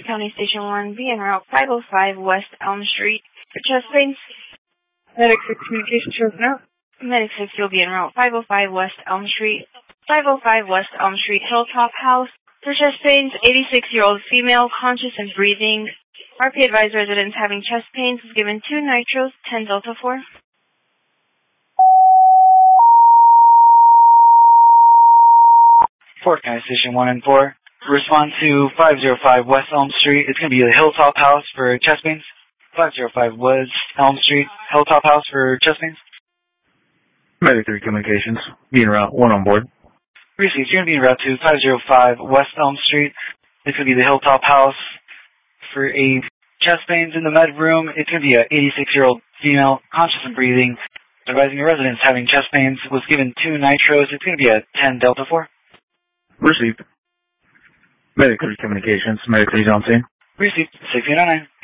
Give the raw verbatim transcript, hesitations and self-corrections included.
County Station one, be en route five oh five West Elm Street for chest pains. Medic six Communications, shows now. Medic six, you'll be en route five oh five West Elm Street. five oh five West Elm Street, Hilltop House. For chest pains, eighty-six-year-old female, conscious and breathing. R P advised residents having chest pains was given two nitros, ten Delta four. Fort County Station one and four. Respond to five oh five West Elm Street. It's going to be the Hilltop House for chest pains. five oh five West Elm Street, Hilltop House for chest pains. Medic three Communications, be en route, one on board. Received, you're going to be en route to five oh five West Elm Street. It's going to be the Hilltop House for a chest pains in the med room. It's going to be an eighty-six-year-old female, conscious and breathing. Advising your residents having chest pains was given two nitros. It's going to be a ten Delta four. Received. Medic three Communications, Medic three on scene. Received, sixteen oh nine.